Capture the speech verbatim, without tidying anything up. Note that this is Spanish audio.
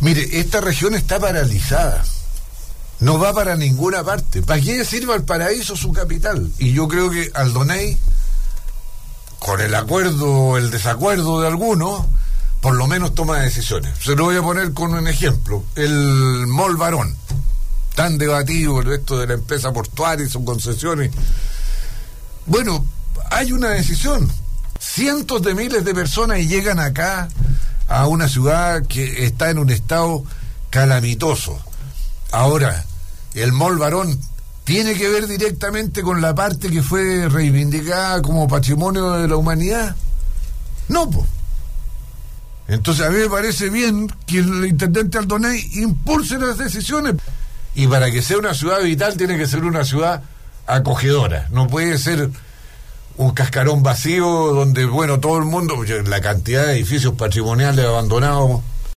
Mire, esta región está paralizada. No va para ninguna parte. ¿Para qué sirve Valparaíso su capital? Y yo creo que Aldoney, con el acuerdo o el desacuerdo de algunos, por lo menos toma decisiones. Se lo voy a poner con un ejemplo. El Mall Barón, tan debatido, el resto de la empresa portuaria y sus concesiones. Bueno, hay una decisión. Cientos de miles de personas llegan acá a una ciudad que está en un estado calamitoso. Ahora, el Mall Barón tiene que ver directamente con la parte que fue reivindicada como patrimonio de la humanidad. No, pues. Entonces a mí me parece bien que el intendente Aldoney impulse las decisiones. Y para que sea una ciudad vital tiene que ser una ciudad acogedora. No puede ser un cascarón vacío donde, bueno, todo el mundo, la cantidad de edificios patrimoniales abandonados